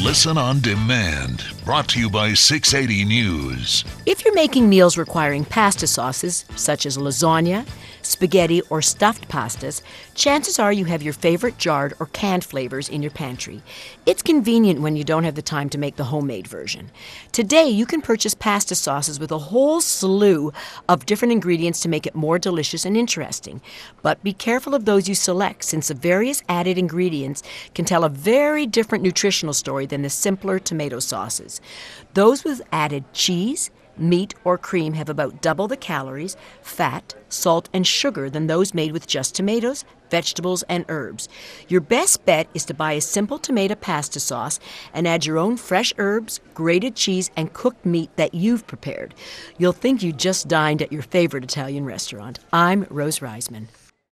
Listen on demand. Brought to you by 680 News. If you're making meals requiring pasta sauces, such as lasagna, spaghetti, or stuffed pastas, chances are you have your favorite jarred or canned flavors in your pantry. It's convenient when you don't have the time to make the homemade version. Today, you can purchase pasta sauces with a whole slew of different ingredients to make it more delicious and interesting. But be careful of those you select, since the various added ingredients can tell a very different nutritional story than the simpler tomato sauces. Those with added cheese, meat, or cream have about double the calories, fat, salt, and sugar than those made with just tomatoes, vegetables, and herbs. Your best bet is to buy a simple tomato pasta sauce and add your own fresh herbs, grated cheese, and cooked meat that you've prepared. You'll think you just dined at your favorite Italian restaurant. I'm Rose Reisman.